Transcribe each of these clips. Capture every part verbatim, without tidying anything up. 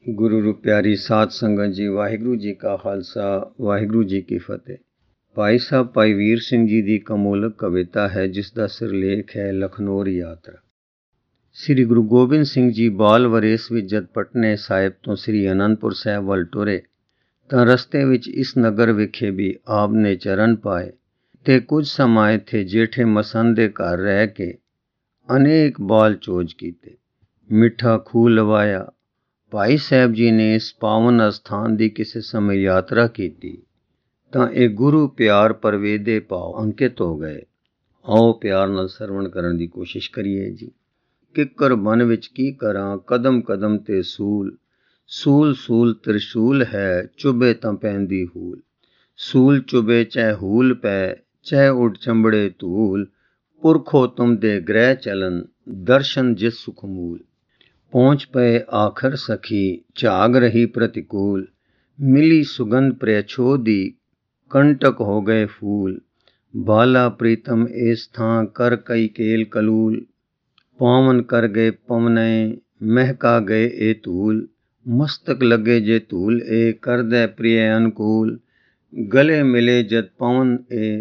ਗੁਰੂ ਰੂ ਪਿਆਰੀ ਸਾਧ ਸੰਗਤ ਜੀ, ਵਾਹਿਗੁਰੂ ਜੀ ਕਾ ਖਾਲਸਾ, ਵਾਹਿਗੁਰੂ ਜੀ ਕੀ ਫਤਿਹ। ਭਾਈ ਸਾਹਿਬ ਭਾਈ ਵੀਰ ਸਿੰਘ ਜੀ ਦੀ ਕਮੋਲਕ ਕਵਿਤਾ ਹੈ, ਜਿਸ ਦਾ ਸਿਰਲੇਖ ਹੈ ਲਖਨੌਰ ਯਾਤਰਾ। ਸ੍ਰੀ ਗੁਰੂ ਗੋਬਿੰਦ ਸਿੰਘ ਜੀ ਬਾਲ ਵਰੇਸ ਵਿੱਚ ਜਦ ਪਟਨੇ ਸਾਹਿਬ ਤੋਂ ਸ੍ਰੀ ਅਨੰਦਪੁਰ ਸਾਹਿਬ ਵੱਲ ਤੁਰੇ ਤਾਂ ਰਸਤੇ ਵਿੱਚ ਇਸ ਨਗਰ ਵਿਖੇ ਵੀ ਆਪ ਨੇ ਚਰਨ ਪਾਏ ਤੇ ਕੁਝ ਸਮਾਂ ਇੱਥੇ ਜੇਠੇ ਮਸੰਦ ਦੇ ਘਰ ਰਹਿ ਕੇ ਅਨੇਕ ਬਾਲ ਚੋਜ ਕੀਤੇ, ਮਿੱਠਾ ਖੂਹ ਲਵਾਇਆ। ਭਾਈ ਸਾਹਿਬ ਜੀ ਨੇ ਇਸ ਪਾਵਨ ਅਸਥਾਨ ਦੀ ਕਿਸੇ ਸਮੇਂ ਯਾਤਰਾ ਕੀਤੀ ਤਾਂ ਇਹ ਗੁਰੂ ਪਿਆਰ ਪਰਵੇਦੇ ਭਾਵ ਅੰਕਿਤ ਹੋ ਗਏ। ਆਓ ਪਿਆਰ ਨਾਲ ਸਰਵਣ ਕਰਨ ਦੀ ਕੋਸ਼ਿਸ਼ ਕਰੀਏ ਜੀ। ਕਿੱਕਰ ਬਨ ਵਿੱਚ ਕੀ ਕਰਾਂ, ਕਦਮ ਕਦਮ ਤੇ ਸੂਲ, ਸੂਲ ਸੂਲ ਤ੍ਰਿਸ਼ੂਲ ਹੈ, ਚੁਭੇ ਤਾਂ ਪੈਂਦੀ ਹੂਲ। ਸੂਲ ਚੁਭੇ ਚਾਹੇ ਹੂਲ ਪੈ, ਚਾਹੇ ਉੱਡ ਚੰਬੜੇ ਧੂਲ। ਪੁਰਖੋ ਤੁਮ ਦੇ ਗ੍ਰਹਿ ਚਲਨ, ਦਰਸ਼ਨ ਜਿਸ ਸੁਖ ਮੂਲ। ਪਹੁੰਚ ਪਏ ਆਖਰ ਸਖੀ, ਝਾਗ ਰਹੀ ਪ੍ਰਤੀਕੂਲ। ਮਿਲੀ ਸੁਗੰਧ ਪ੍ਰਯਛੋ ਦੀ, ਕੰਟਕ ਹੋ ਗਏ ਫੂਲ। ਬਾਲਾ ਪ੍ਰੀਤਮ ਇਸ ਥਾਂ ਕਰ ਕਈ ਕੇਲ ਕਲੂਲ। ਪਾਵਨ ਕਰ ਗਏ ਪਵਨਏ, ਮਹਿਕਾ ਗਏ ਇਹ ਧੂਲ। ਮਸਤਕ ਲੱਗੇ ਜੇ ਧੂਲ ਇਹ, ਕਰਦੈ ਪ੍ਰਿਯ ਅਨਕੂਲ। ਗਲੇ ਮਿਲੇ ਜਦ ਪਵਨ ਇਹ,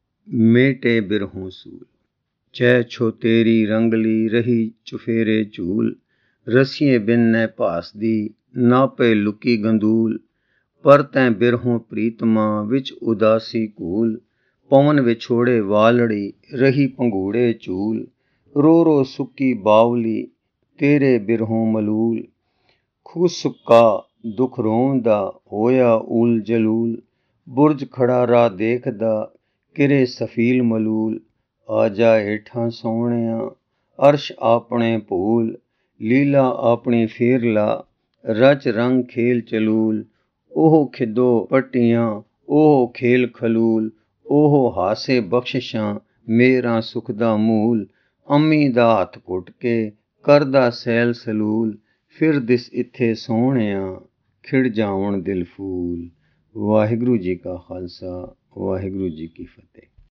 ਮੇਟੇ ਬਿਰਹੋਂ ਸੂਲ। ਚੈ ਛੋ ਤੇਰੀ ਰੰਗਲੀ, ਰਹੀ ਚੁਫੇਰੇ ਝੂਲ। ਰਸੀਏ ਬਿਨ ਨੈ ਭਾਸਦੀ, ਨਾ ਪਏ ਲੁਕੀ ਗੰਦੂਲ। ਪਰ ਤੈਂ ਬਿਰਹੋਂ ਪ੍ਰੀਤਮਾ, ਵਿੱਚ ਉਦਾਸੀ ਘੂਲ। ਪਵਨ ਵਿਛੋੜੇ ਵਾਲੜੀ, ਰਹੀ ਪੰਘੂੜੇ ਝੂਲ। ਰੋ ਰੋ ਸੁੱਕੀ ਬਾਵਲੀ, ਤੇਰੇ ਬਿਰਹੋਂ ਮਲੂਲ। ਖੂਹ ਸੁੱਕਾ ਦੁਖ ਰੋਂਦਾ, ਹੋਇਆ ਊਲ ਜਲੂਲ। ਬੁਰਜ ਖੜਾ ਰਾਹ ਦੇਖਦਾ, ਕਿਰੇ ਸਫੀਲ ਮਲੂਲ। ਆ ਜਾ ਹੇਠਾਂ ਸੋਹਣਿਆ, ਅਰਸ਼ ਆਪਣੇ ਭੂਲ। ਲੀਲਾ ਆਪਣੀ ਫੇਰ ਲਾ, ਰਚ ਰੰਗ ਖੇਲ ਚਲੂਲ। ਉਹ ਖਿਦੋ ਪੱਟੀਆਂ, ਉਹ ਖੇਲ ਖਲੂਲ। ਉਹ ਹਾਸੇ ਬਖਸ਼ਿਸ਼ਾਂ, ਮੇਰਾ ਸੁਖ ਦਾ ਮੂਲ। ਅੰਮੀ ਦਾ ਹੱਥ ਘੁੱਟ ਕੇ, ਕਰਦਾ ਸੈਲ ਸਲੂਲ। ਫਿਰ ਦਿਸ ਇੱਥੇ ਸੋਹਣਿਆ, ਖਿੜ ਜਾਵਣ ਦਿਲ ਫੂਲ। ਵਾਹਿਗੁਰੂ ਜੀ ਕਾ ਖਾਲਸਾ, ਵਾਹਿਗੁਰੂ ਜੀ ਕੀ ਫਤਿਹ।